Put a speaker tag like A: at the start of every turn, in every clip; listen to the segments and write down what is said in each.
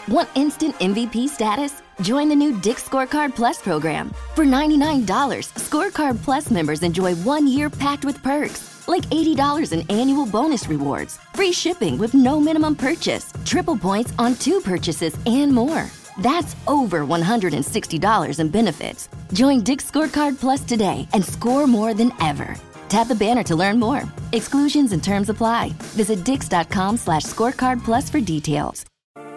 A: Want instant MVP status? Join the new Dick's Scorecard Plus program. For $99, Scorecard Plus members enjoy 1 year packed with perks, like $80 in annual bonus rewards, free shipping with no minimum purchase, triple points on 2 purchases, and more. That's over $160 in benefits. Join Dick's Scorecard Plus today and score more than ever. Tap the banner to learn more. Exclusions and terms apply. Visit dix.com/scorecardplus for details.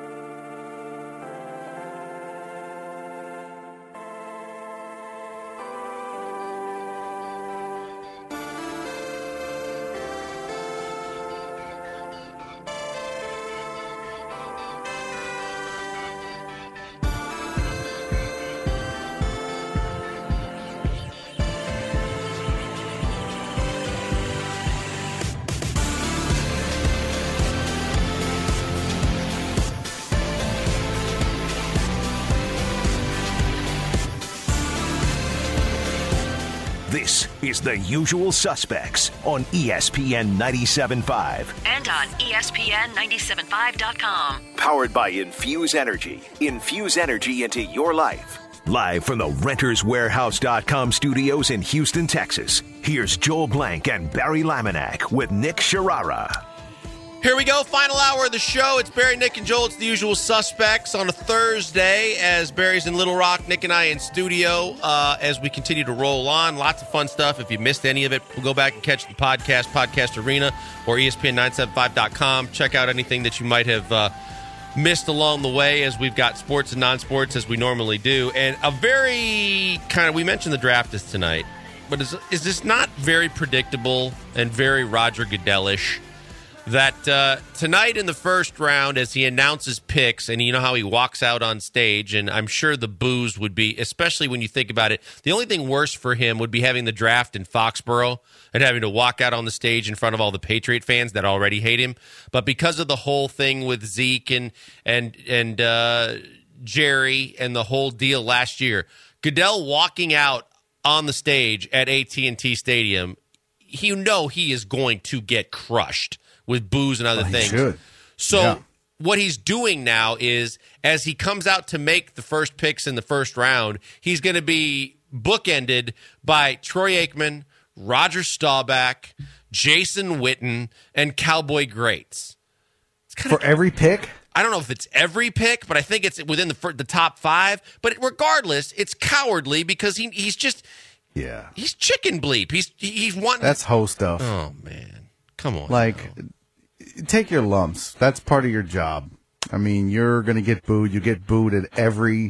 B: This is The Usual Suspects on ESPN 97.5.
C: And on ESPN975.com.
B: Powered by Infuse Energy. Infuse energy into your life. Live from the RentersWarehouse.com studios in Houston, Texas. Here's Joel Blank and Barry Laminack with Nick Sharara.
D: Here we go, final hour of the show. It's Barry, Nick, and Joel. It's The Usual Suspects on a Thursday as Barry's in Little Rock, Nick and I in studio as we continue to roll on. Lots of fun stuff. If you missed any of it, we'll go back and catch the Podcast Arena, or ESPN975.com. Check out anything that you might have missed along the way, as we've got sports and non-sports as we normally do. And a very we mentioned the draft is tonight, but is this not very predictable and very Roger Goodell-ish? That tonight in the first round, as he announces picks, and you know how he walks out on stage, and I'm sure the boos would be, especially when you think about it, the only thing worse for him would be having the draft in Foxborough and having to walk out on the stage in front of all the Patriot fans that already hate him. But because of the whole thing with Zeke and Jerry and the whole deal last year, Goodell walking out on the stage at AT&T Stadium, he is going to get crushed with booze and other things.
E: Should.
D: So what he's doing now is, as he comes out to make the first picks in the first round, he's going to be bookended by Troy Aikman, Roger Staubach, Jason Witten, and Cowboy Greats.
E: For every pick?
D: I don't know if it's every pick, but I think it's within the top 5. But regardless, it's cowardly because he's just he's chicken bleep. He's wanting.
E: That's hoe stuff.
D: Oh man, come on.
E: Take your lumps. That's part of your job. I mean, you're going to get booed. You get booed at every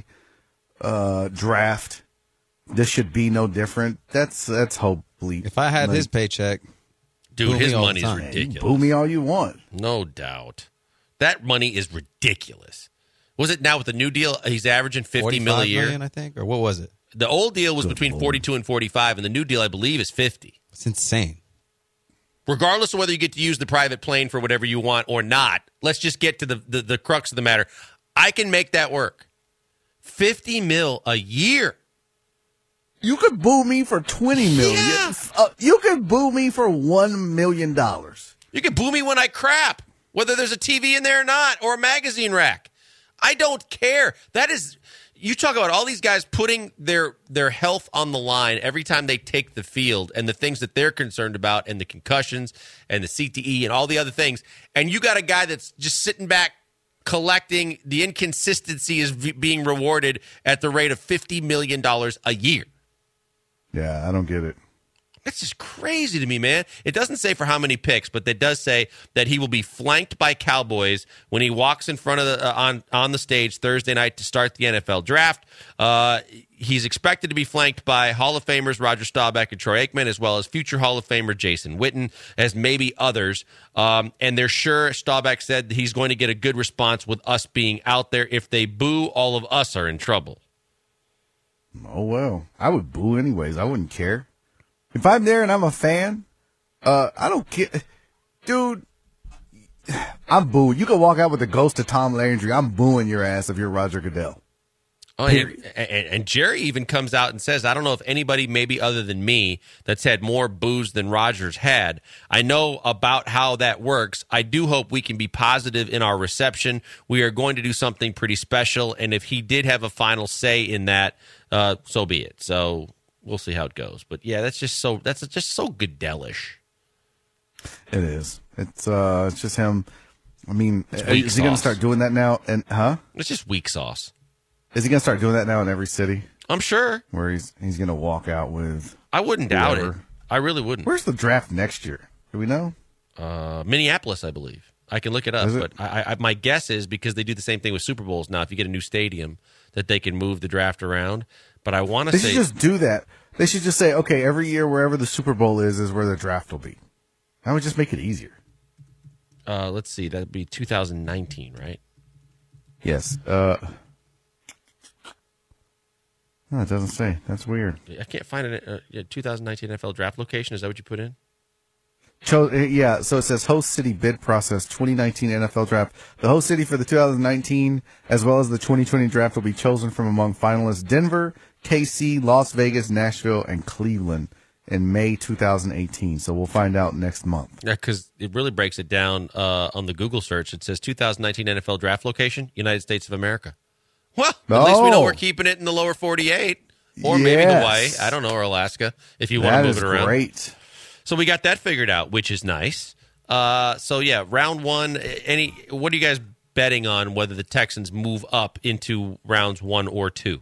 E: draft. This should be no different. That's hope bleep.
F: If I had his paycheck,
D: dude, his money's ridiculous.
E: Boo me all you want.
D: No doubt. That money is ridiculous. Was it now with the new deal? He's averaging $50 million a year,
F: million, I think, or what was it?
D: The old deal was between 42 and 45, and the new deal, I believe, is 50.
F: It's insane.
D: Regardless of whether you get to use the private plane for whatever you want or not, let's just get to the crux of the matter. I can make that work. $50 million a year.
E: You could boo me for $20 million.
D: Yeah.
E: You could boo me for $1 million.
D: You can boo me when I crap, whether there's a TV in there or not, or a magazine rack. I don't care. That is, you talk about all these guys putting their health on the line every time they take the field, and the things that they're concerned about, and the concussions and the CTE and all the other things. And you got a guy that's just sitting back collecting. The inconsistency is being rewarded at the rate of $50 million a year.
E: Yeah, I don't get it.
D: That's just crazy to me, man. It doesn't say for how many picks, but it does say that he will be flanked by Cowboys when he walks in front of the on the stage Thursday night to start the NFL draft. He's expected to be flanked by Hall of Famers Roger Staubach and Troy Aikman, as well as future Hall of Famer Jason Witten, as maybe others. And they're sure, Staubach said, he's going to get a good response with us being out there. If they boo, all of us are in trouble.
E: Oh, well, I would boo anyways. I wouldn't care. If I'm there and I'm a fan, I don't care. Dude, I'm booed. You can walk out with the ghost of Tom Landry. I'm booing your ass if you're Roger Goodell.
D: Oh, and Jerry even comes out and says, I don't know if anybody maybe other than me that's had more booze than Rodgers had. I know about how that works. I do hope we can be positive in our reception. We are going to do something pretty special, and if he did have a final say in that, so be it. So we'll see how it goes. But, yeah, that's just so Goodell-ish.
E: It is. It's just him. I mean,
D: weak
E: is he going to
D: sauce.
E: start doing that now? And
D: It's just weak sauce.
E: Is he going to start doing that now in every city?
D: I'm sure.
E: Where he's going to walk out with
D: I wouldn't doubt it.
E: whoever?
D: I really wouldn't.
E: Where's the draft next year? Do we know?
D: Minneapolis, I believe. I can look it up,
E: Is it?
D: but I my guess is because they do the same thing with Super Bowls now. If you get a new stadium, that they can move the draft around. But I want to
E: They
D: say
E: should just do that. They should just say, okay, every year wherever the Super Bowl is where the draft will be. That would just make it easier.
D: let's see, that'd be 2019, right?
E: Yes. No, it doesn't say. That's weird.
D: I can't find it. 2019 NFL draft location. Is that what you put in?
E: Yeah, so it says host city bid process 2019 NFL draft. The host city for the 2019 as well as the 2020 draft will be chosen from among finalists Denver, KC, Las Vegas, Nashville, and Cleveland in May 2018. So we'll find out next month.
D: Yeah, because it really breaks it down on the Google search. It says 2019 NFL draft location, United States of America. Well, at least we know we're keeping it in the lower 48. Or maybe Hawaii. I don't know, or Alaska, if you want to move it around.
E: That is great.
D: So we got that figured out, which is nice. So, yeah, round one. What are you guys betting on whether the Texans move up into rounds 1 or 2?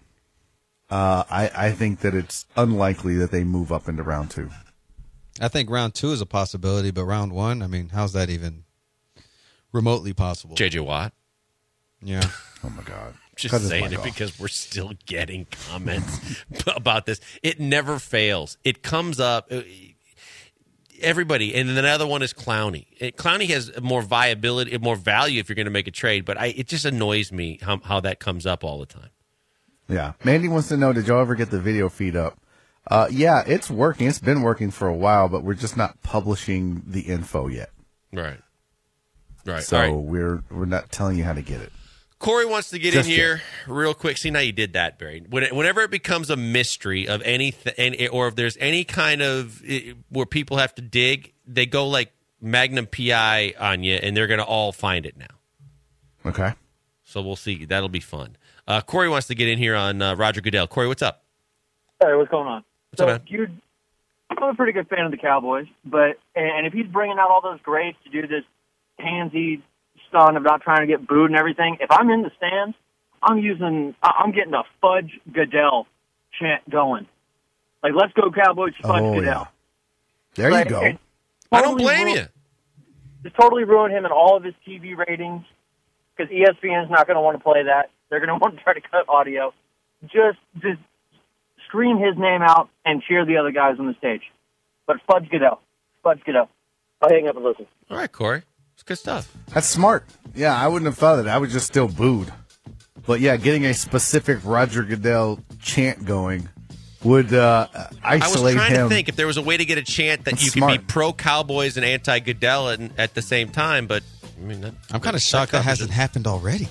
E: I think that it's unlikely that they move up into round 2.
F: I think round 2 is a possibility, but round 1, I mean, how's that even remotely possible?
D: J.J. Watt.
F: Yeah.
E: Oh, my God.
D: Just saying it because we're still getting comments about this. It never fails. It comes up. Everybody. And then the other one is Clowney. Clowney has more viability, more value if you're going to make a trade, but it just annoys me how that comes up all the time.
E: Yeah. Mandy wants to know, did y'all ever get the video feed up? Yeah, it's working. It's been working for a while, but we're just not publishing the info yet.
D: Right.
E: So
D: All right.
E: we're not telling you how to get it.
D: Corey wants to get in here real quick. See, now you did that, Barry. Whenever it becomes a mystery of anything, or if there's any kind of where people have to dig, they go like Magnum PI on you, and they're going to all find it now.
E: Okay.
D: So we'll see. That'll be fun. Corey wants to get in here on Roger Goodell. Corey, what's up?
C: Hey, what's going on?
D: What's up, man?
C: I'm a pretty good fan of the Cowboys, and if he's bringing out all those greats to do this pansy stunt of not trying to get booed and everything, if I'm in the stands, I'm getting a Fudge Goodell chant going. Like, let's go Cowboys, Fudge Goodell.
E: Yeah. There you go.
D: I don't blame you.
C: Just totally ruined him and all of his TV ratings because ESPN's not going to want to play that. They're going to want to try to cut audio. Just scream his name out and cheer the other guys on the stage. But Fudge Goodell. I'll hang up and listen.
D: All right, Corey. It's good stuff.
E: That's smart. Yeah, I wouldn't have thought of it. I would just still booed. But yeah, getting a specific Roger Goodell chant going would isolate him.
D: I was trying to think if there was a way to get a chant that you could be pro-Cowboys and anti-Goodell at the same time, but I mean,
F: I'm kind of shocked that hasn't happened already.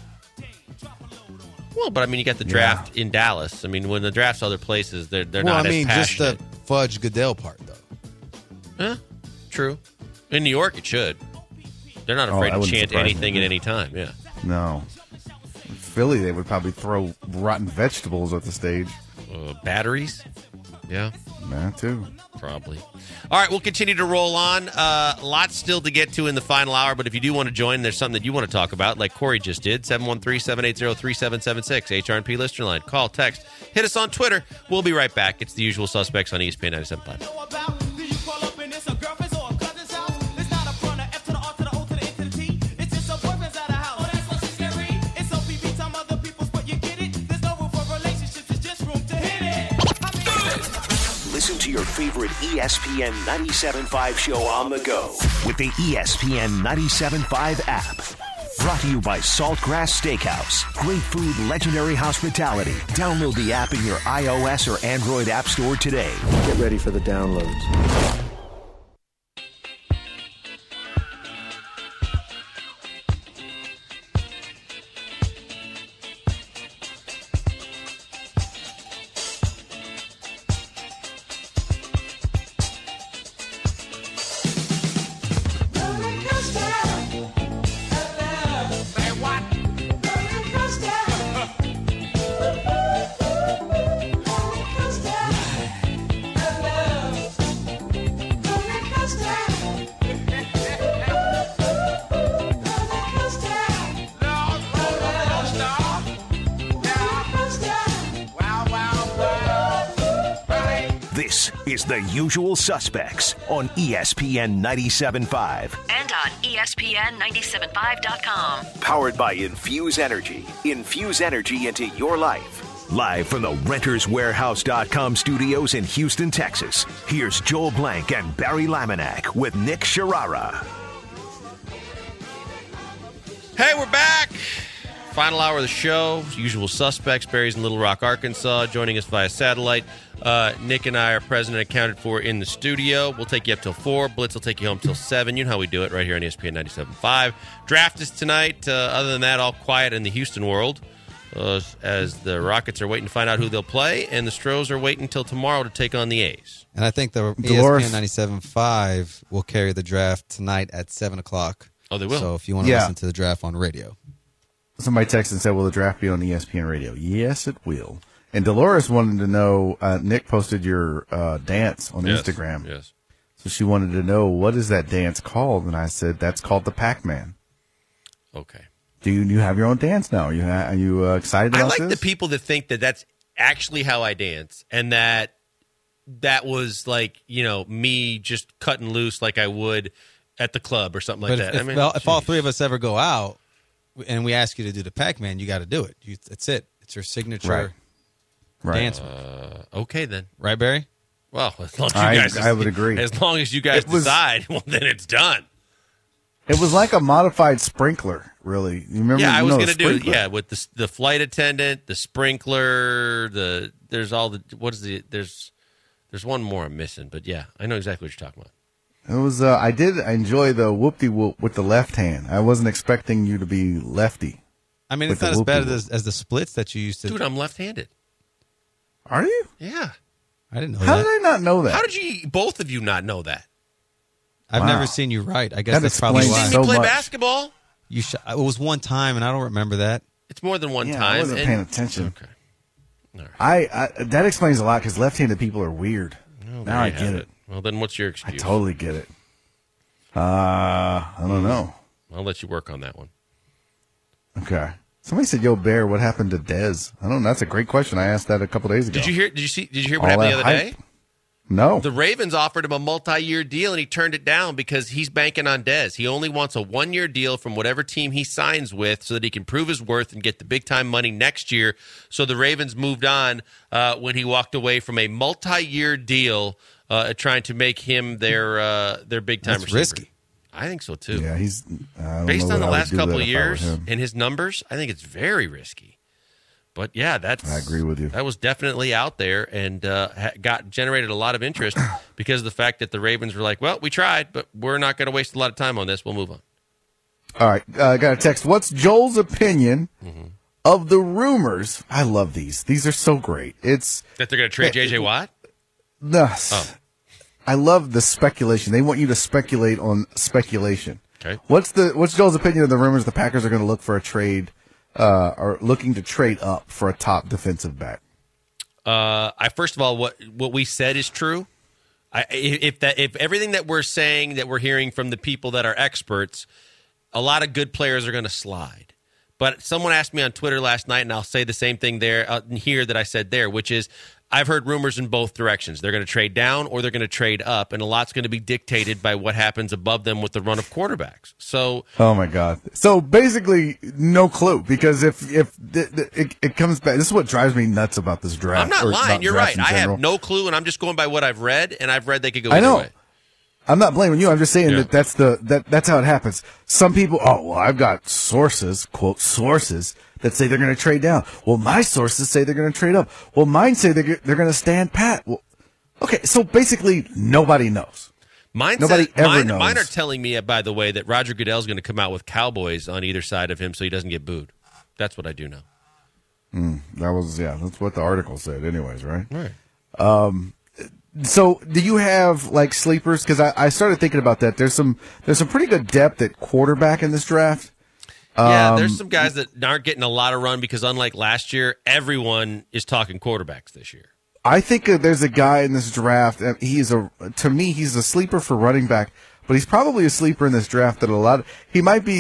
D: Well, but I mean, you got the draft in Dallas. I mean, when the draft's other places, they're not as passionate.
F: Just the Fudge Goodell part, though.
D: True. In New York, it should. They're not afraid to chant anything at any time. Yeah.
E: No. In Philly, they would probably throw rotten vegetables at the stage.
D: Batteries? Yeah.
E: That too.
D: Probably. All right, we'll continue to roll on. Lots still to get to in the final hour, but if you do want to join, there's something that you want to talk about, like Corey just did, 713-780-3776, HRNP listener line. Call, text, hit us on Twitter. We'll be right back. It's the usual suspects on ESPN 97.5.
B: Listen to your favorite ESPN 97.5 show on the go with the ESPN 97.5 app. Brought to you by Saltgrass Steakhouse. Great food, legendary hospitality. Download the app in your iOS or Android app store today.
G: Get ready for the downloads.
B: This is The Usual Suspects on ESPN 97.5.
H: And on ESPN975.com.
B: Powered by Infuse Energy. Infuse energy into your life. Live from the RentersWarehouse.com studios in Houston, Texas, here's Joel Blank and Barry Laminack with Nick Sharara.
D: Hey, we're back. Final hour of the show. Usual Suspects. Barry's in Little Rock, Arkansas. Joining us via satellite. Nick and I are present and accounted for in the studio. We'll take you up till 4. Blitz will take you home till 7. You know how we do it right here on ESPN 97.5. Draft is tonight. Other than that, all quiet in the Houston world. As the Rockets are waiting to find out who they'll play, and the Stros are waiting until tomorrow to take on the A's.
F: And I think the ESPN 97.5 will carry the draft tonight at 7 o'clock.
D: Oh, they will?
F: So if you want to listen to the draft on radio.
E: Somebody texted and said, will the draft be on ESPN radio? Yes, it will. And Dolores wanted to know, Nick posted your dance on Instagram.
D: Yes.
E: So she wanted to know, what is that dance called? And I said, that's called the Pac-Man.
D: Okay.
E: Do you have your own dance now? Are you excited about this?
D: I like the people that think that that's actually how I dance, and that was like, me just cutting loose like I would at the club or something like that.
F: If all three of us ever go out and we ask you to do the Pac-Man, you got to do it. That's it. It's your signature dance.
D: Okay, then.
F: Right, Barry?
D: Well, as long as
E: I would agree.
D: As long as you guys decide, well, then it's done.
E: It was like a modified sprinkler, really. You remember?
D: Yeah, I was going to do it. Yeah, with the flight attendant, the sprinkler, there's one more I'm missing, but yeah, I know exactly what you're talking about.
E: It was. I did enjoy the whoop-de-whoop with the left hand. I wasn't expecting you to be lefty.
F: I mean, it's not as bad as the splits that you used to.
D: Dude, I'm left-handed.
E: Are you?
D: Yeah.
F: I didn't know
E: How
F: that.
E: did I not know that?
D: How did both of you not know that?
F: I've never seen you right. I guess that's probably why.
D: You've seen me play basketball?
F: It was one time, and I don't remember that.
D: It's more than one time.
E: I wasn't paying attention.
D: Okay. All right.
E: I that explains a lot because left-handed people are weird. Now I get it.
D: Well, then what's your excuse?
E: I totally get it. I don't know.
D: I'll let you work on that one.
E: Okay. Somebody said, "Yo, Bear, what happened to Dez?" I don't know. That's a great question. I asked that a couple days ago.
D: Did you hear what happened the other day?
E: No.
D: The Ravens offered him a multi-year deal, and he turned it down because he's banking on Dez. He only wants a one-year deal from whatever team he signs with so that he can prove his worth and get the big-time money next year. So the Ravens moved on when he walked away from a multi-year deal trying to make him their big-time receiver.
F: Risky.
D: I think so, too.
E: Yeah, he's
D: based on the last couple of years and his numbers, I think it's very risky. But yeah, I
E: agree with you.
D: That was definitely out there and generated a lot of interest because of the fact that the Ravens were like, well, we tried, but we're not going to waste a lot of time on this. We'll move on.
E: All right. I got a text. What's Joel's opinion of the rumors? I love these. These are so great. It's
D: that they're going to trade J.J. Watt?
E: No. I love the speculation. They want you to speculate on speculation.
D: Okay.
E: What's Joel's opinion of the rumors the Packers are going to look for a trade are looking to trade up for a top defensive back?
D: First of all, what we said is true. If everything that we're saying, that we're hearing from the people that are experts, a lot of good players are going to slide. But someone asked me on Twitter last night, and I'll say the same thing there here that I said there, which is I've heard rumors in both directions. They're going to trade down or they're going to trade up, and a lot's going to be dictated by what happens above them with the run of quarterbacks. So,
E: oh my God! So basically, no clue, because if it comes back, this is what drives me nuts about this draft.
D: I'm not lying. You're right. I have no clue, and I'm just going by what I've read, and I've read they could go either way.
E: I'm not blaming you. I'm just saying that's how it happens. Some people, I've got sources, quote sources, that say they're going to trade down. Well, my sources say they're going to trade up. Well, mine say they're going to stand pat. Well, okay, so basically nobody knows.
D: Mine are telling me, by the way, that Roger Goodell's going to come out with Cowboys on either side of him so he doesn't get booed. That's what I do know.
E: That's what the article said anyways, right?
D: Right.
E: So do you have like sleepers? Because I started thinking about that. There's some pretty good depth at quarterback in this draft.
D: Yeah, there's some guys that aren't getting a lot of run because unlike last year, everyone is talking quarterbacks this year.
E: I think there's a guy in this draft. To me, he's a sleeper for running back, but he's probably a sleeper in this draft that he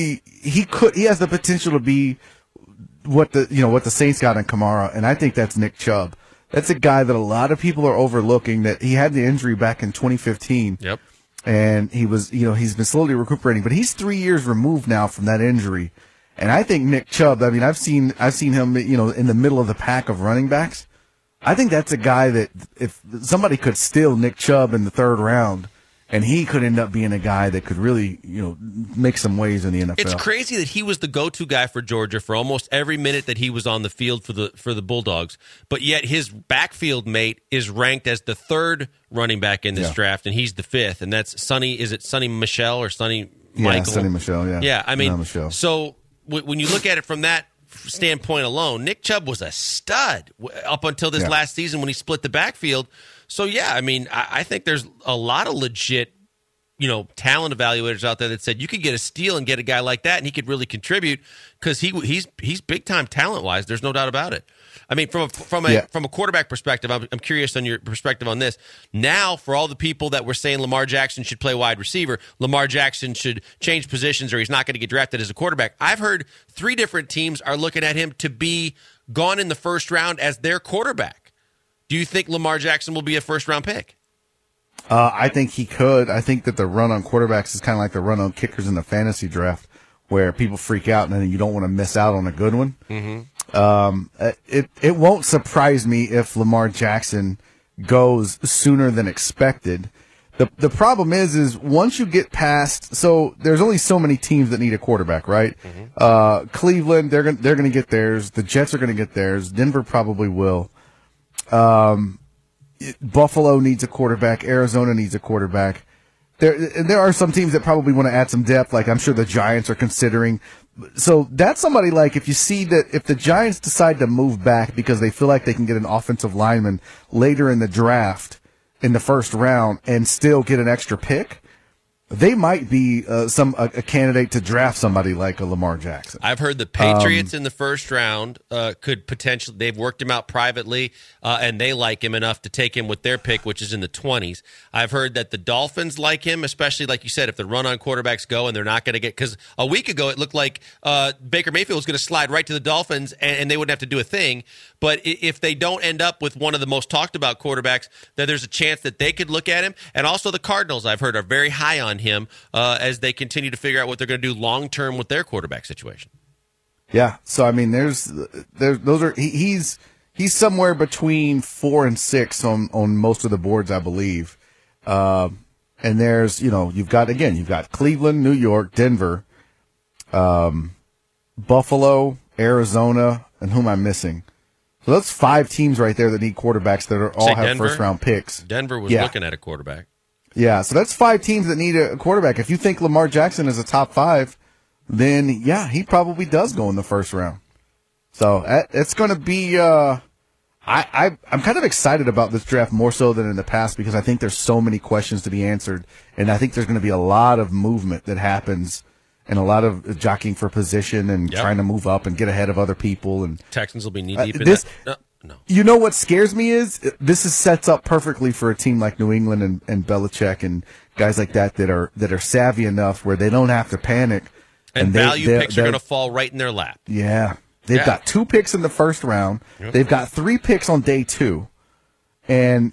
E: has the potential to be what the Saints got in Kamara, and I think that's Nick Chubb. That's a guy that a lot of people are overlooking. That he had the injury back in 2015.
D: Yep.
E: And he was, he's been slowly recuperating, but he's 3 years removed now from that injury. And I think Nick Chubb, I mean, I've seen him, in the middle of the pack of running backs. I think that's a guy that if somebody could steal Nick Chubb in the third round, and he could end up being a guy that could really, make some waves in the NFL.
D: It's crazy that he was the go-to guy for Georgia for almost every minute that he was on the field for the Bulldogs, but yet his backfield mate is ranked as the third running back in this draft, and he's the fifth, and that's Sonny. Is it Sonny Michel or Sonny Michael?
E: Yeah, Sonny Michel. Yeah.
D: Yeah, I mean,
E: Michel.
D: So when you look at it from that standpoint alone, Nick Chubb was a stud up until this last season when he split the backfield. So, yeah, I mean, I think there's a lot of legit, talent evaluators out there that said you could get a steal and get a guy like that, and he could really contribute because he's big-time talent-wise. There's no doubt about it. I mean, from a quarterback perspective, I'm curious on your perspective on this. Now, for all the people that were saying Lamar Jackson should play wide receiver, Lamar Jackson should change positions or he's not going to get drafted as a quarterback, I've heard 3 different teams are looking at him to be gone in the first round as their quarterback. Do you think Lamar Jackson will be a first-round pick?
E: I think he could. I think that the run on quarterbacks is kind of like the run on kickers in the fantasy draft, where people freak out and then you don't want to miss out on a good one. Mm-hmm. It won't surprise me if Lamar Jackson goes sooner than expected. The problem is once you get past, so there's only so many teams that need a quarterback, right? Mm-hmm. Cleveland, they're going to get theirs. The Jets are going to get theirs. Denver probably will. Buffalo needs a quarterback. Arizona needs a quarterback. There are some teams that probably want to add some depth, like I'm sure the Giants are considering. So that's somebody like if you see that if the Giants decide to move back because they feel like they can get an offensive lineman later in the draft in the first round and still get an extra pick, they might be a candidate to draft somebody like a Lamar Jackson.
D: I've heard the Patriots in the first round could potentially. They've worked him out privately, and they like him enough to take him with their pick, which is in the 20s. I've heard that the Dolphins like him, especially like you said, if the run-on quarterbacks go and they're not going to get. Because a week ago it looked like Baker Mayfield was going to slide right to the Dolphins, and they wouldn't have to do a thing. But if they don't end up with one of the most talked about quarterbacks, then there's a chance that they could look at him. And also the Cardinals, I've heard, are very high on him as they continue to figure out what they're going to do long term with their quarterback situation.
E: Yeah, so I mean, he's somewhere between 4 and 6 on most of the boards, I believe. And there's you've got Cleveland, New York, Denver, Buffalo, Arizona, and who am I missing? So that's 5 teams right there that need quarterbacks that all have first round picks.
D: Denver was looking at a quarterback.
E: Yeah, so that's 5 teams that need a quarterback. If you think Lamar Jackson is a top 5, then yeah, he probably does go in the first round. So it's going to be. I'm kind of excited about this draft more so than in the past because I think there's so many questions to be answered, and I think there's going to be a lot of movement that happens, and a lot of jockeying for position and trying to move up and get ahead of other people. And
D: Texans will be knee deep in this. No.
E: You know what scares me is sets up perfectly for a team like New England and Belichick and guys like that are savvy enough where they don't have to panic.
D: And value picks are going to fall right in their lap.
E: Yeah. They've got 2 picks in the first round. Yep. They've got 3 picks on day 2. And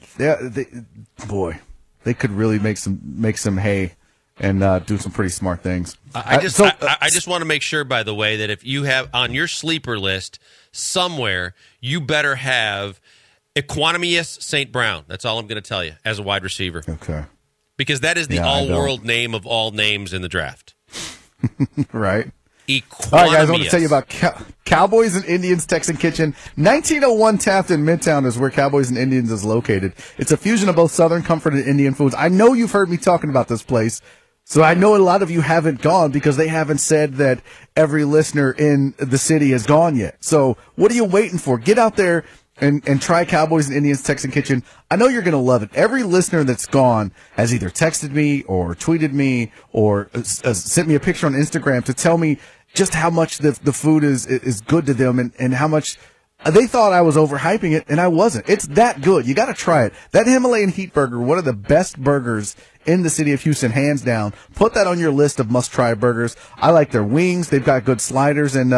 E: they could really make some hay and do some pretty smart things.
D: I just want to make sure, by the way, that if you have on your sleeper list somewhere, you better have Equanimeous St. Brown. That's all I'm going to tell you as a wide receiver.
E: Okay.
D: Because that is the all-world name of all names in the draft.
E: Right.
D: Equanimeous.
E: All right, guys, I want to tell you about Cowboys and Indians Texan Kitchen. 1901 Taft in Midtown is where Cowboys and Indians is located. It's a fusion of both Southern comfort and Indian foods. I know you've heard me talking about this place, so I know a lot of you haven't gone because they haven't said that every listener in the city has gone yet. So what are you waiting for? Get out there and try Cowboys and Indians Texan Kitchen. I know you're going to love it. Every listener that's gone has either texted me or tweeted me or sent me a picture on Instagram to tell me just how much the food is good to them and how much they thought I was overhyping it, and I wasn't. It's that good. You got to try it. That Himalayan Heat Burger, one of the best burgers in the city of Houston, hands down. Put that on your list of must-try burgers. I like their wings. They've got good sliders, and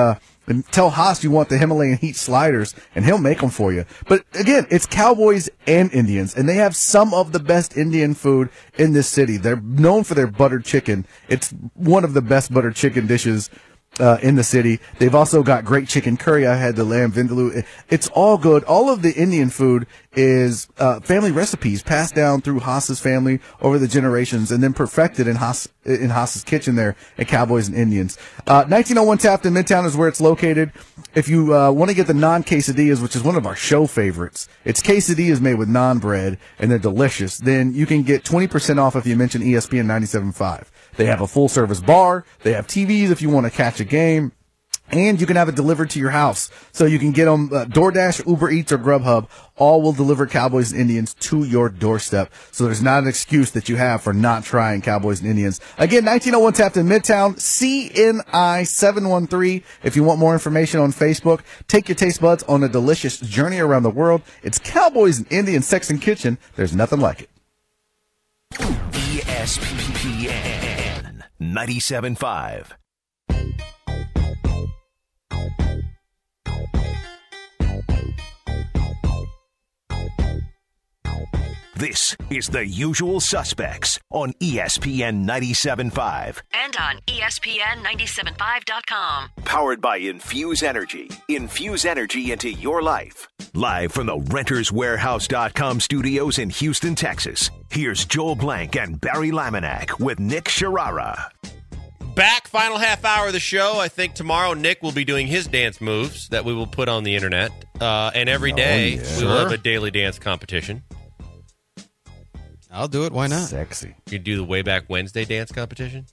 E: And tell Haas you want the Himalayan heat sliders, and he'll make them for you. But again, it's Cowboys and Indians, and they have some of the best Indian food in this city. They're known for their buttered chicken. It's one of the best buttered chicken dishes in the city. They've also got great chicken curry. I had the lamb vindaloo. It's all good. All of the Indian food is family recipes passed down through Haas's family over the generations and then perfected in Haas's kitchen there at Cowboys and Indians. 1901 Taft in Midtown is where it's located. If you want to get the non-quesadillas, which is one of our show favorites, it's quesadillas made with naan bread, and they're delicious, then you can get 20% off if you mention ESPN 97.5. They have a full-service bar. They have TVs if you want to catch a game. And you can have it delivered to your house. So you can get them DoorDash, Uber Eats, or Grubhub. All will deliver Cowboys and Indians to your doorstep. So there's not an excuse that you have for not trying Cowboys and Indians. Again, 1901 Taft in Midtown, CNI 713. If you want more information on Facebook, take your taste buds on a delicious journey around the world. It's Cowboys and Indians Texan Kitchen. There's nothing like it.
B: ESPN 97.5. This is The Usual Suspects on ESPN 97.5.
H: And on ESPN975.com.
B: Powered by Infuse Energy. Infuse energy into your life. Live from the RentersWarehouse.com studios in Houston, Texas. Here's Joel Blank and Barry Laminack with Nick Sharara.
D: Back, final half hour of the show. I think tomorrow Nick will be doing his dance moves that we will put on the internet. And every day we will have a daily dance competition.
F: I'll do it. Why not?
E: Sexy.
D: You do the Way Back Wednesday dance competition?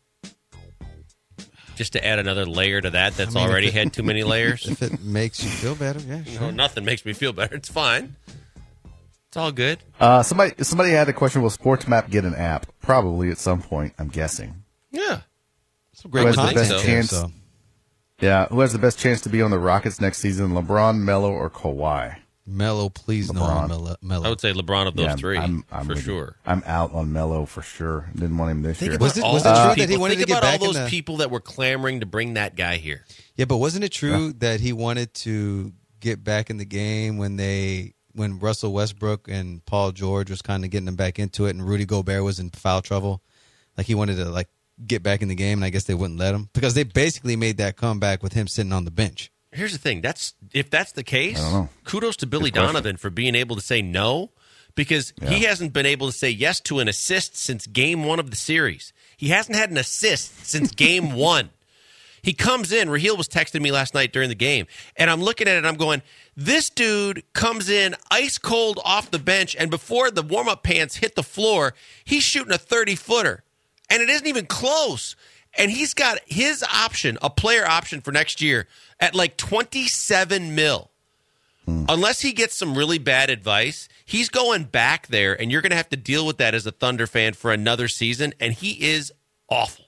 D: Just to add another layer to that that's already had too many layers?
F: If it makes you feel better, yeah, sure.
D: No, nothing makes me feel better. It's fine. It's all good.
E: Somebody had a question, will SportsMap get an app? Probably at some point, I'm guessing.
D: Yeah.
F: It's a great
E: Who has the
F: concept
E: best
F: there,
E: chance?
F: so.
E: Yeah, who has the best chance to be on the Rockets next season, LeBron, Melo, or Kawhi?
F: Melo, please
E: LeBron.
F: no. Melo.
D: I would say LeBron of those three,
E: I'm
D: for sure.
E: I'm out on Melo for sure. Didn't want him this year.
F: Was it true that he wanted to get back in
D: all those people that were clamoring to bring that guy here?
F: Yeah, but wasn't it true that he wanted to get back in the game when Russell Westbrook and Paul George was kind of getting them back into it, and Rudy Gobert was in foul trouble? Like he wanted to get back in the game, and I guess they wouldn't let him because they basically made that comeback with him sitting on the bench.
D: Here's the thing. If that's the case, kudos to Billy Donovan for being able to say no, because he hasn't been able to say yes to an assist since game one of the series. He hasn't had an assist since game one. He comes in. Raheel was texting me last night during the game, and I'm looking at it and I'm going, this dude comes in ice cold off the bench, and before the warm-up pants hit the floor, he's shooting a 30-footer, and it isn't even close. And he's got his option, a player option for next year, at like $27 million. Unless he gets some really bad advice, he's going back there, and you're going to have to deal with that as a Thunder fan for another season, and he is awful.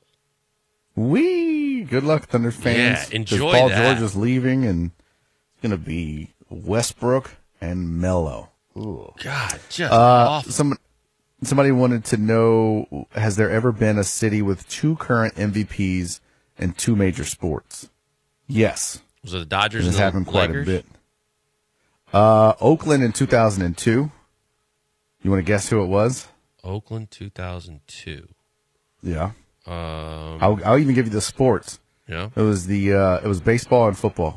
E: Good luck, Thunder fans.
D: Yeah, enjoy
E: Paul
D: that.
E: George is leaving, and it's going to be Westbrook and Melo. Ooh.
D: God, just awful.
E: Somebody wanted to know, has there ever been a city with two current MVPs in two major sports? Yes.
D: Was it the Dodgers
E: This
D: and the
E: happened quite
D: Lakers?
E: a bit. Oakland in 2002. You want to guess who it was?
D: Oakland 2002.
E: Yeah. I'll even give you the sports.
D: Yeah.
E: It was it was baseball and football.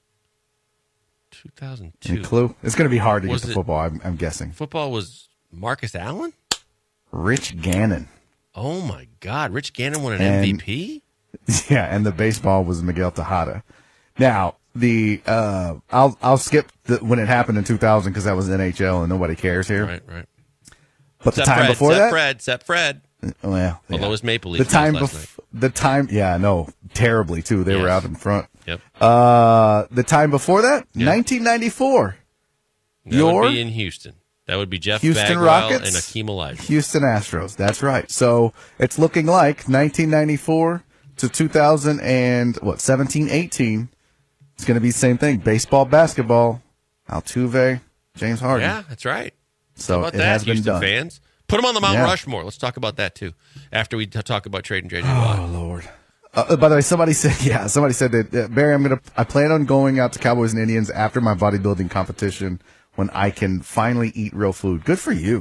D: 2002.
E: Any clue? It's going to be hard to
D: Was
E: get to
D: it-
E: football. I'm guessing.
D: Football was Marcus Allen?
E: Rich Gannon.
D: Oh, my God. Rich Gannon won an
E: And-
D: MVP?
E: Yeah, and the baseball was Miguel Tejada. Now, I'll skip when it happened in 2000 because that was NHL and nobody cares here.
D: Right.
E: But the time before that,
D: Fred.
E: well,
D: Although it was Maple
E: the
D: Leafs
E: time
D: last night.
E: terribly too. They were
D: Yes.
E: out in front.
D: Yep.
E: The time before that,
D: Yeah.
E: 1994,
D: That would be in Houston. That would be Jeff
E: Houston
D: Bagwell
E: Rockets
D: and Akeem Olajuwon.
E: Houston Astros. That's right. So it's looking like 1994 to 17, 18. It's going to be the same thing. Baseball, basketball, Altuve, James Harden.
D: Yeah, that's right.
E: So
D: How about
E: it
D: that,
E: has been
D: Houston
E: done.
D: fans? Put them on the Mount
E: Yeah.
D: Rushmore. Let's talk about that, too, after we talk about trading J.J. Watt.
E: Oh, Lord. By the way, somebody said that Barry, I plan on going out to Cowboys and Indians after my bodybuilding competition when I can finally eat real food. Good for you.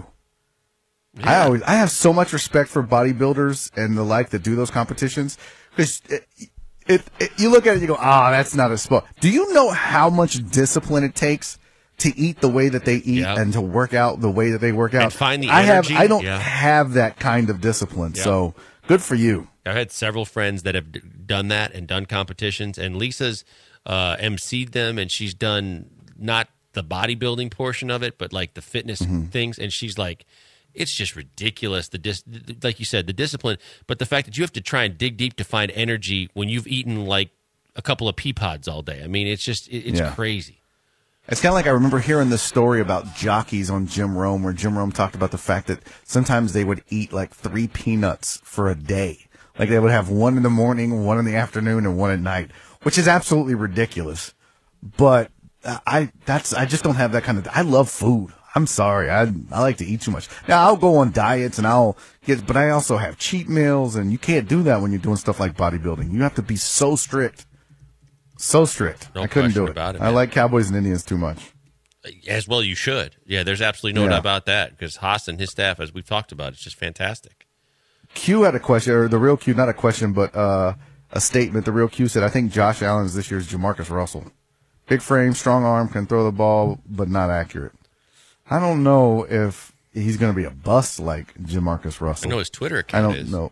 E: Yeah. I have so much respect for bodybuilders and the like that do those competitions, because you look at it and you go, that's not a sport. Do you know how much discipline it takes to eat the way that they eat and to work out the way that they work out?
D: And find the energy.
E: I don't have that kind of discipline, so good for you.
D: I've had several friends that have done that and done competitions, and Lisa's emceed them, and she's done not the bodybuilding portion of it, but like the fitness things, and she's like, it's just ridiculous, like you said, the discipline, but the fact that you have to try and dig deep to find energy when you've eaten like a couple of pea pods all day. I mean, it's just it's crazy.
E: It's kind of like I remember hearing this story about jockeys on Jim Rome, where Jim Rome talked about the fact that sometimes they would eat like 3 peanuts for a day. Like they would have 1 in the morning, 1 in the afternoon, and 1 at night, which is absolutely ridiculous. But I just don't have that kind of. I love food. I'm sorry. I like to eat too much. Now I'll go on diets and but I also have cheat meals, and you can't do that when you're doing stuff like bodybuilding. You have to be so strict. So strict.
D: No
E: I couldn't do it.
D: About it,
E: I like Cowboys and Indians too much.
D: As well you should. Yeah, there's absolutely no doubt about that, because Haas and his staff, as we've talked about, it's just fantastic.
E: Q had a question, or the real Q, not a question, but a statement. The real Q said, I think Josh Allen is this year's Jamarcus Russell. Big frame, strong arm, can throw the ball, but not accurate. I don't know if he's going to be a bust like Jamarcus Russell.
D: I know his Twitter account is.
E: I don't know.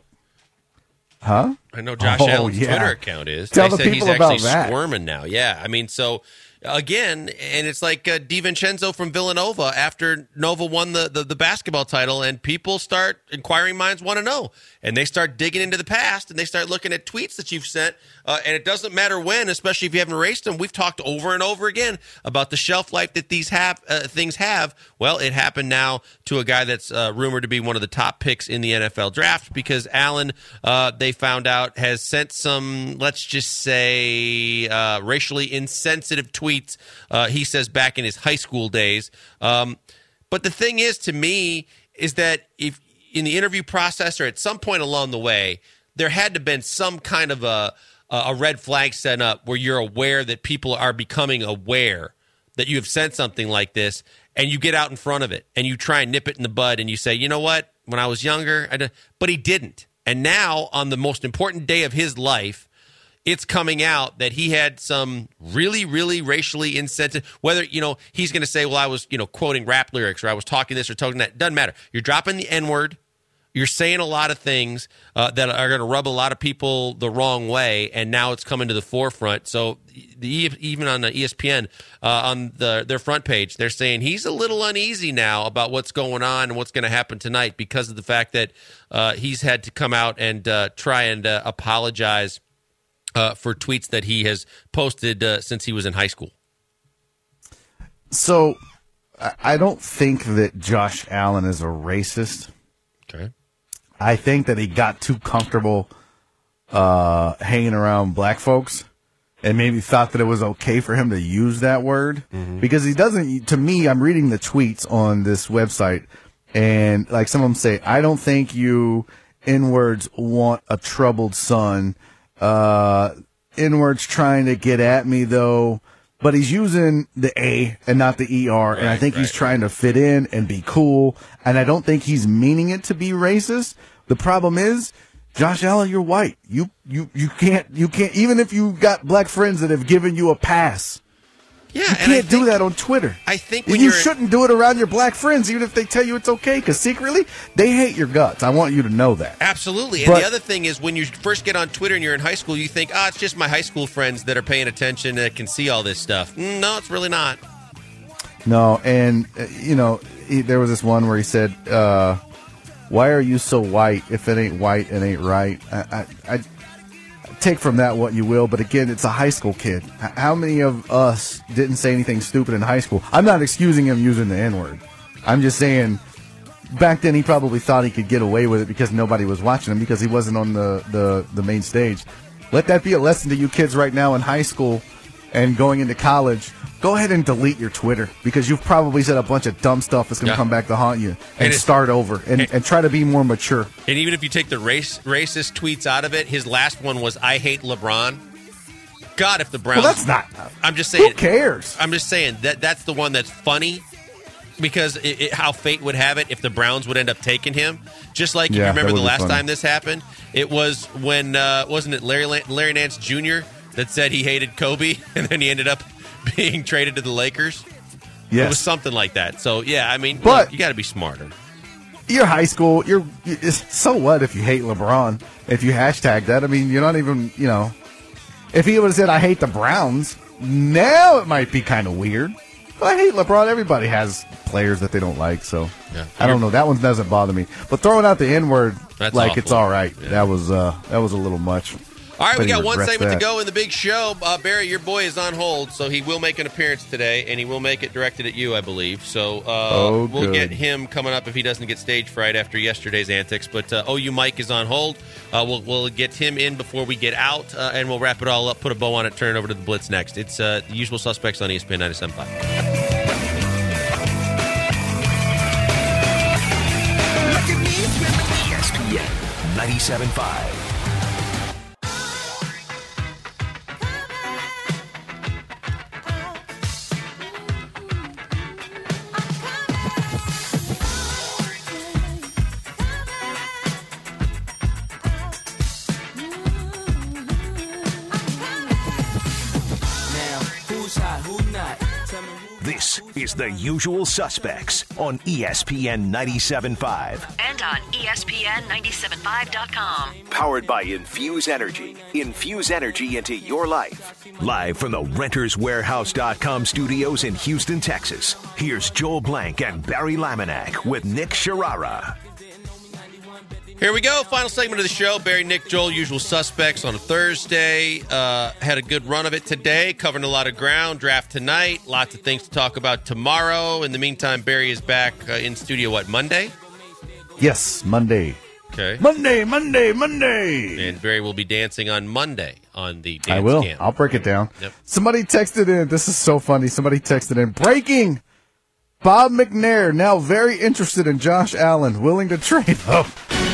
E: Huh?
D: I know Josh Allen's Twitter account is.
E: Tell
D: they
E: the
D: said
E: people
D: he's
E: about
D: actually
E: that.
D: Squirming now. Yeah, I mean, so again, and it's like DiVincenzo from Villanova after Nova won the basketball title, and people start, inquiring minds want to know, and they start digging into the past, and they start looking at tweets that you've sent, and it doesn't matter when, especially if you haven't erased them. We've talked over and over again about the shelf life that these things have. Well, it happened now to a guy that's rumored to be one of the top picks in the NFL draft, because Allen, they found out, has sent some, let's just say, racially insensitive tweets, he says, back in his high school days. But the thing is, to me, is that if in the interview process or at some point along the way, there had to have been some kind of a red flag set up where you're aware that people are becoming aware that you have sent something like this, and you get out in front of it and you try and nip it in the bud, and you say, you know what, when I was younger, but he didn't. And now, on the most important day of his life, it's coming out that he had some really, really racially insensitive, whether, he's going to say, well, I was, quoting rap lyrics, or I was talking this or talking that. Doesn't matter. You're dropping the N-word. You're saying a lot of things that are going to rub a lot of people the wrong way, and now it's coming to the forefront. So even on the ESPN, on their front page, they're saying he's a little uneasy now about what's going on and what's going to happen tonight, because of the fact that he's had to come out and try and apologize for tweets that he has posted since he was in high school.
E: So I don't think that Josh Allen is a racist.
D: Okay.
E: I think that he got too comfortable hanging around black folks and maybe thought that it was okay for him to use that word, because he doesn't. To me, I'm reading the tweets on this website, and like some of them say, I don't think you N-words want a troubled son. N-words trying to get at me, though. But he's using the A and not the ER, and I think he's trying to fit in and be cool, and I don't think he's meaning it to be racist. The problem is, Josh Allen, you're white. You can't, even if you got black friends that have given you a pass.
D: Yeah,
E: you can't do that on Twitter.
D: I think when
E: you shouldn't do it around your black friends, even if they tell you it's okay, because secretly they hate your guts. I want you to know that.
D: Absolutely. And the other thing is, when you first get on Twitter and you're in high school, you think, it's just my high school friends that are paying attention that can see all this stuff. No, it's really not.
E: No, and there was this one where he said, "Why are you so white? If it ain't white, it ain't right." I take from that what you will, but again, it's a high school kid. How many of us didn't say anything stupid in high school? I'm not excusing him using the N-word. I'm just saying, back then he probably thought he could get away with it because nobody was watching him, because he wasn't on the main stage. Let that be a lesson to you kids right now in high school and going into college. go ahead and delete your Twitter because you've probably said a bunch of dumb stuff that's going to come back to haunt you and start over and try to be more mature.
D: And even if you take the racist tweets out of it, his last one was, I hate LeBron. God, if the Browns...
E: Well, that's not...
D: I'm just saying...
E: Who cares?
D: I'm just saying that's the one that's funny because how fate would have it if the Browns would end up taking him. Just like, you remember the last time this happened? It was when, wasn't it Larry Nance Jr. that said he hated Kobe and then he ended up being traded to the Lakers?
E: Yes.
D: It was something like that. So, yeah, I mean,
E: but
D: look, you got to be smarter.
E: You're high school. So what if you hate LeBron? If you hashtag that, I mean, you're not even, If he would have said, I hate the Browns, now it might be kind of weird. But I hate LeBron. Everybody has players that they don't like, so I don't know. That one doesn't bother me. But throwing out the N-word like awful. It's all right, that was a little much.
D: All right, we got one segment to go in the big show. Barry, your boy is on hold, so he will make an appearance today, and he will make it directed at you, I believe. So we'll get him coming up if he doesn't get stage fright after yesterday's antics. But OU Mike is on hold. We'll get him in before we get out, and we'll wrap it all up, put a bow on it, turn it over to the Blitz next. It's the usual suspects on ESPN 97.5.
B: ESPN 97.5. This is The Usual Suspects on ESPN 97.5.
H: And on ESPN975.com.
B: Powered by Infuse Energy. Infuse energy into your life. Live from the RentersWarehouse.com studios in Houston, Texas. Here's Joel Blank and Barry Laminack with Nick Sharara.
D: Here we go. Final segment of the show. Barry, Nick, Joel, usual suspects on a Thursday. Had a good run of it today, covering a lot of ground. Draft tonight. Lots of things to talk about tomorrow. In the meantime, Barry is back in studio, Monday?
E: Yes, Monday.
D: Okay.
E: Monday.
D: And Barry will be dancing on Monday on the dance
E: I will.
D: Camp.
E: I'll break it down.
D: Yep.
E: Somebody texted in. This is so funny. Somebody texted in. Breaking. Bob McNair now very interested in Josh Allen, willing to trade up.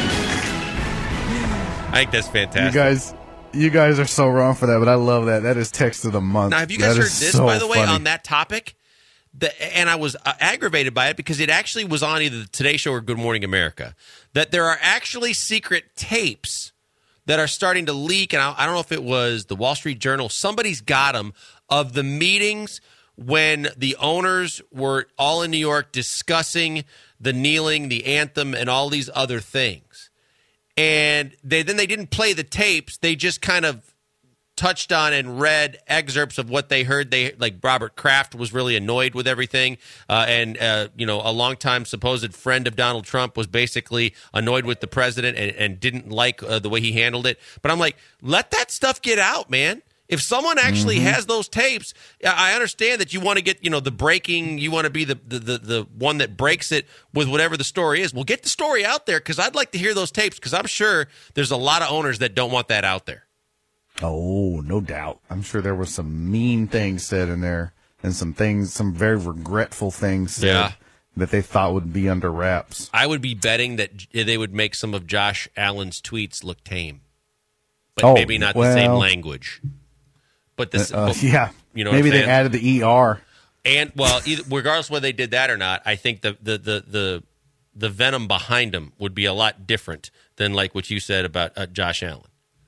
D: I think that's fantastic.
E: You guys are so wrong for that, but I love that. That is text of the month.
D: Now, have you guys heard this, by the way, on that topic? And I was aggravated by it because it actually was on either the Today Show or Good Morning America, that there are actually secret tapes that are starting to leak, and I don't know if it was the Wall Street Journal. Somebody's got them, of the meetings when the owners were all in New York discussing the kneeling, the anthem, and all these other things. And they didn't play the tapes. They just kind of touched on and read excerpts of what they heard. Like Robert Kraft was really annoyed with everything. And a longtime supposed friend of Donald Trump was basically annoyed with the president and didn't like the way he handled it. But I'm like, let that stuff get out, man. If someone actually has those tapes, I understand that you want to get, the breaking, you want to be the one that breaks it with whatever the story is. Well, get the story out there because I'd like to hear those tapes because I'm sure there's a lot of owners that don't want that out there.
E: Oh, no doubt. I'm sure there were some mean things said in there and some very regretful things said that they thought would be under wraps.
D: I would be betting that they would make some of Josh Allen's tweets look tame, but maybe not the same language. But this,
E: maybe they added the ER.
D: And regardless of whether they did that or not, I think the venom behind them would be a lot different than like what you said about Josh Allen.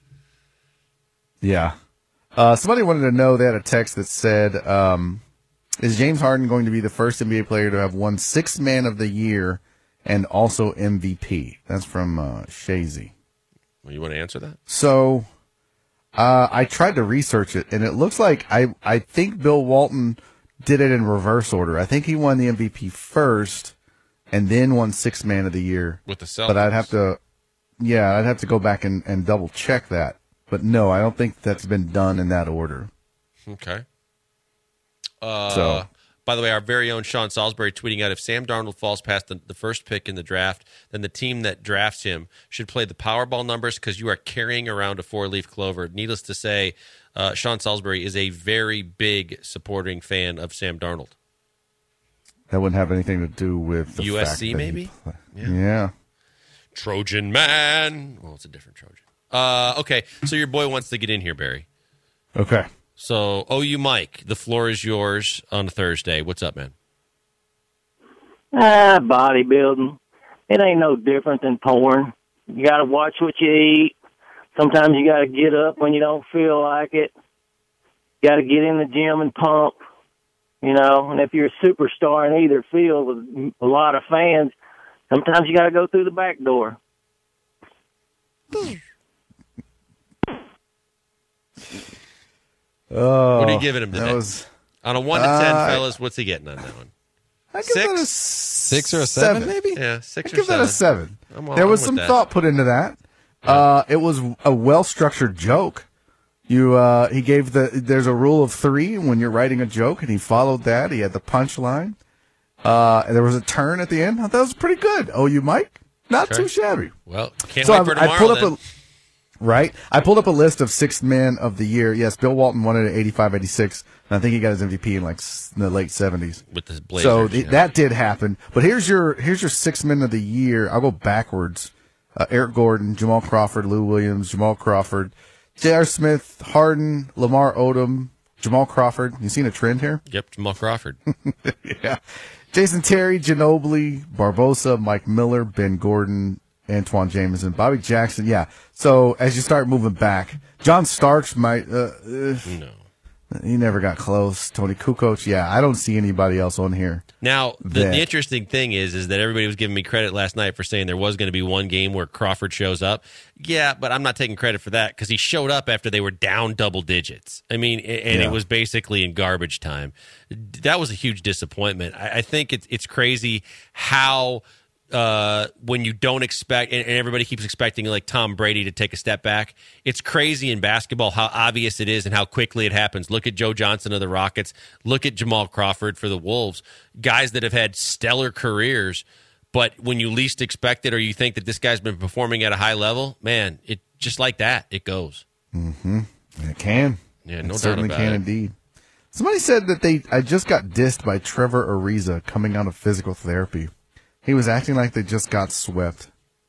E: Yeah. Somebody wanted to know, they had a text that said, is James Harden going to be the first NBA player to have won Sixth Man of the Year and also MVP? That's from Shazy.
D: Well, you want to answer that?
E: So I tried to research it, and it looks like I think Bill Walton did it in reverse order. I think he won the MVP first and then won Sixth Man of the Year.
D: With the Celtics.
E: But I'd have to go back and double check that. But no, I don't think that's been done in that order.
D: Okay. By the way, our very own Sean Salisbury tweeting out, if Sam Darnold falls past the first pick in the draft, then the team that drafts him should play the Powerball numbers because you are carrying around a 4-leaf clover. Needless to say, Sean Salisbury is a very big supporting fan of Sam Darnold.
E: That wouldn't have anything to do with the fact
D: USC,
E: that
D: maybe?
E: Yeah.
D: Trojan man. Well, it's a different Trojan. Okay, so your boy wants to get in here, Barry.
E: Okay.
D: So, OU Mike, the floor is yours on Thursday. What's up, man?
H: Bodybuilding. It ain't no different than porn. You got to watch what you eat. Sometimes you got to get up when you don't feel like it. You got to get in the gym and pump. And if you're a superstar in either field with a lot of fans, sometimes you got to go through the back door.
E: Oh,
D: what are you giving him today? On a 1 to 10, fellas, what's he getting on that one?
E: I give that a
F: 6 or a 7, maybe?
D: Yeah, 6 or 7.
E: I give that a 7. There was some thought put into that. It was a well-structured joke. He gave there's a rule of 3 when you're writing a joke, and he followed that. He had the punchline. There was a turn at the end. I thought that was pretty good. OU Mike, not too shabby.
D: Well, can't wait for tomorrow,
E: Right? I pulled up a list of 6th men of the year. Yes, Bill Walton won it at 85, 86, and I think he got his MVP in the late 70s.
D: With the Blazers.
E: So that did happen. But here's your 6th men of the year. I'll go backwards. Eric Gordon, Jamal Crawford, Lou Williams, Jamal Crawford, J.R. Smith, Harden, Lamar Odom, Jamal Crawford. You seen a trend here?
D: Yep, Jamal Crawford.
E: Yeah. Jason Terry, Ginobili, Barbosa, Mike Miller, Ben Gordon, Antoine Jameson, Bobby Jackson. Yeah. So as you start moving back, John Starks might. No. He never got close. Tony Kukoc. Yeah, I don't see anybody else on here.
D: Now, the interesting thing is that everybody was giving me credit last night for saying there was going to be one game where Crawford shows up. Yeah, but I'm not taking credit for that because he showed up after they were down double digits. I mean, it was basically in garbage time. That was a huge disappointment. I think it's crazy how when you don't expect, and everybody keeps expecting like Tom Brady to take a step back. It's crazy in basketball how obvious it is and how quickly it happens. Look at Joe Johnson of the Rockets. Look at Jamal Crawford for the Wolves. Guys that have had stellar careers, but when you least expect it or you think that this guy's been performing at a high level, man, it just like that, it goes.
E: Mm-hmm. It can.
D: Yeah, no doubt
E: certainly
D: about
E: can
D: it.
E: Indeed. Somebody said that I just got dissed by Trevor Ariza coming out of physical therapy. He was acting like they just got swept.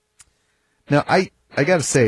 E: Now, I got to say,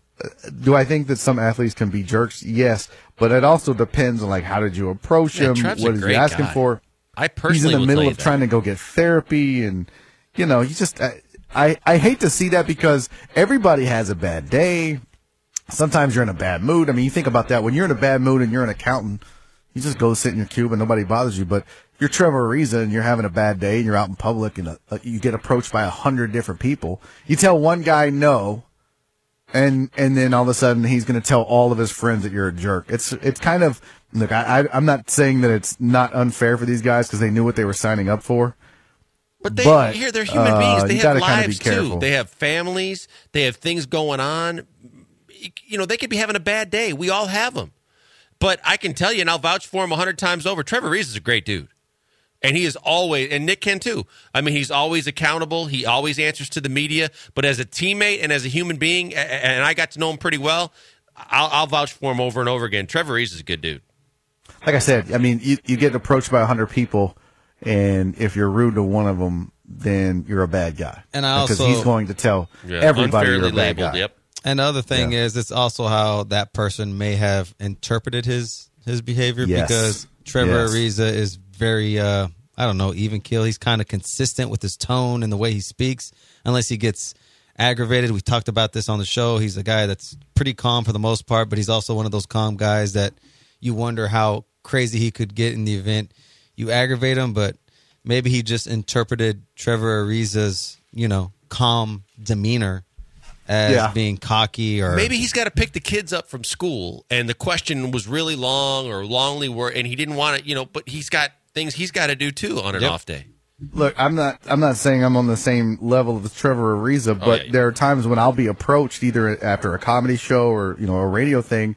E: do I think that some athletes can be jerks? Yes, but it also depends on, like, how did you approach him?
D: Trev's
E: what
D: a
E: is he
D: great
E: asking
D: guy.
E: for?
D: I personally
E: He's in the
D: will
E: middle
D: tell you
E: of
D: that.
E: trying to go get therapy, and, you just, I hate to see that because everybody has a bad day. Sometimes you're in a bad mood. I mean, you think about that. When you're in a bad mood and you're an accountant, you just go sit in your cube and nobody bothers you, but you're Trevor Ariza and you're having a bad day and you're out in public and you get approached by 100 different people. You tell one guy no, and then all of a sudden he's going to tell all of his friends that you're a jerk. It's kind of, look, I'm not saying that it's not unfair for these guys because they knew what they were signing up for.
D: But they're human beings. They have lives too. They have families. They have things going on. They could be having a bad day. We all have them. But I can tell you, and I'll vouch for him 100 times over, Trevor Ariza is a great dude. And he is always, and Nick can too. I mean, he's always accountable. He always answers to the media. But as a teammate and as a human being, and I got to know him pretty well, I'll vouch for him over and over again. Trevor Ariza is a good dude.
E: Like I said, I mean, you get approached by 100 people, and if you're rude to one of them, then you're a bad guy.
F: And
E: because he's going to tell everybody you're a bad guy.
D: Yep.
F: And the other thing is, it's also how that person may have interpreted his behavior because Trevor Ariza is very, I don't know, even keel. He's kind of consistent with his tone and the way he speaks, unless he gets aggravated. We talked about this on the show. He's a guy that's pretty calm for the most part, but he's also one of those calm guys that you wonder how crazy he could get in the event you aggravate him. But maybe he just interpreted Trevor Ariza's, calm demeanor as being cocky, or
D: maybe he's got to pick the kids up from school and the question was really long or longly worded and he didn't want to, but he's got things he's got to do too on an off day.
E: Look, I'm not saying I'm on the same level as Trevor Ariza, but there are times when I'll be approached either after a comedy show or, a radio thing,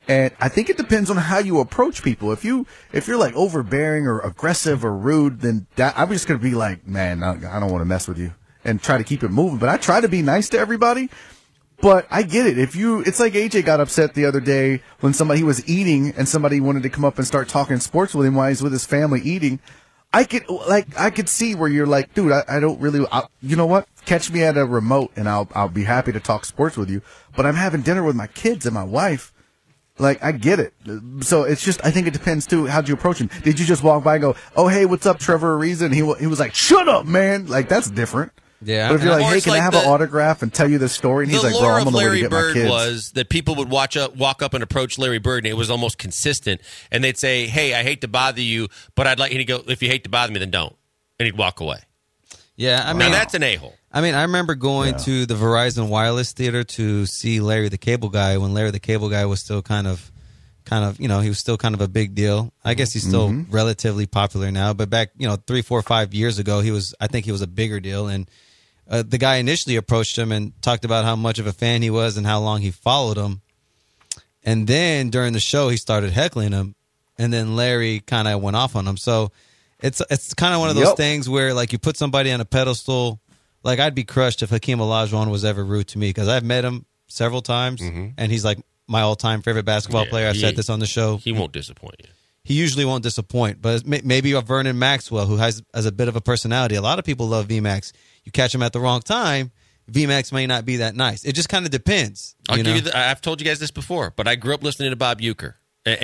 E: And I think it depends on how you approach people. If you're like overbearing or aggressive or rude, then I'm just going to be like, man, I don't want to mess with you and try to keep it moving. But I try to be nice to everybody. But I get it. It's like AJ got upset the other day when he was eating and somebody wanted to come up and start talking sports with him while he's with his family eating. I could see where you're like, dude, I don't really, you know what? Catch me at a remote and I'll be happy to talk sports with you. But I'm having dinner with my kids and my wife. Like, I get it. So it's just, I think it depends too. How'd you approach him? Did you just walk by and go, oh, hey, what's up, Trevor Ariza? And he was like, shut up, man. Like, that's different.
F: Yeah,
E: but if you're like, hey, can I have an autograph and tell you this story? And he's like, bro, I'm on the way to get my kids.
D: The lore of Larry Bird was that people would walk up and approach Larry Bird, and it was almost consistent. And they'd say, hey, I hate to bother you, but I'd like you to go, if you hate to bother me, then don't. And he'd walk away.
F: Yeah, I mean,
D: now that's an a-hole.
F: I mean, I remember going to the Verizon Wireless Theater to see Larry the Cable Guy when Larry the Cable Guy was still kind of, he was still kind of a big deal. I guess he's still relatively popular now, but back, 3, 4, 5 years ago, I think he was a bigger deal. And the guy initially approached him and talked about how much of a fan he was and how long he followed him. And then during the show, he started heckling him, and then Larry kind of went off on him. So it's kind of one of those things where, like, you put somebody on a pedestal. Like, I'd be crushed if Hakeem Olajuwon was ever rude to me, because I've met him several times, and he's like my all-time favorite basketball player. I've said this on the show.
D: He won't disappoint you.
F: He usually won't disappoint, but maybe a Vernon Maxwell who has a bit of a personality. A lot of people love VMAX. You catch him at the wrong time, VMAX may not be that nice. It just kind of depends.
D: I've told you guys this before, but I grew up listening to Bob Uecker,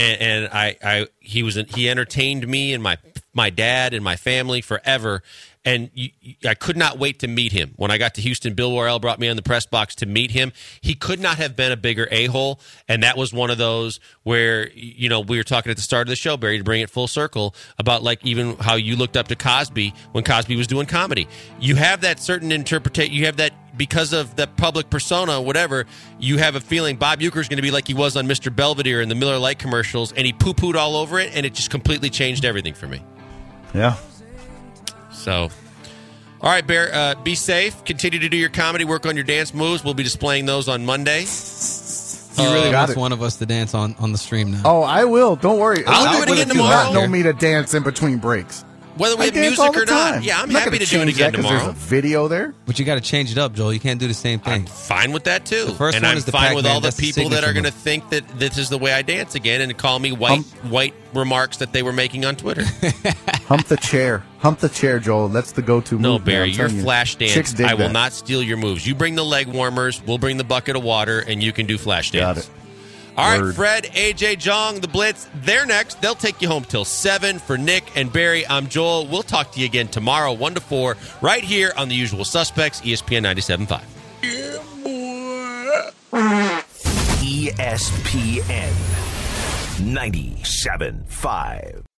D: and he entertained me and my dad and my family forever. And I could not wait to meet him. When I got to Houston, Bill Worrell brought me on the press box to meet him. He could not have been a bigger a-hole, and that was one of those where, we were talking at the start of the show, Barry, to bring it full circle, about like even how you looked up to Cosby when Cosby was doing comedy. You have that certain interpretation. You have that because of the public persona, whatever, you have a feeling Bob Uecker's going to be like he was on Mr. Belvedere and the Miller Lite commercials, and he poo-pooed all over it, and it just completely changed everything for me.
E: Yeah.
D: So, all right, Bear, be safe. Continue to do your comedy, work on your dance moves. We'll be displaying those on Monday.
F: You really wants one of us to dance on the stream now.
E: Oh, I will. Don't worry.
D: I'll do it again tomorrow.
E: You do not know me to dance in between breaks.
D: Whether we have music or not. Yeah, I'm happy to do it again tomorrow.
E: There's a video there.
F: But you got to change it up, Joel. You can't do the same thing.
D: I'm fine with that, too.
F: The first
D: and
F: one
D: I'm
F: is the
D: fine with
F: Pac-Man.
D: all the
F: That's the
D: people that are going to
F: signature
D: think that this is the way I dance again and call me white remarks that they were making on Twitter.
E: Hump the chair. Hump the chair, Joel. That's the go-to move.
D: No, Barry,
E: you're
D: flash dance. I will not steal your moves. You bring the leg warmers, we'll bring the bucket of water, and you can do flash dance.
E: Got it.
D: All right, Fred, AJ, Jong, the Blitz, they're next. They'll take you home till 7. For Nick and Barry, I'm Joel. We'll talk to you again tomorrow, 1 to 4, right here on The Usual Suspects, ESPN 97.5.
B: Yeah, boy. ESPN 97.5.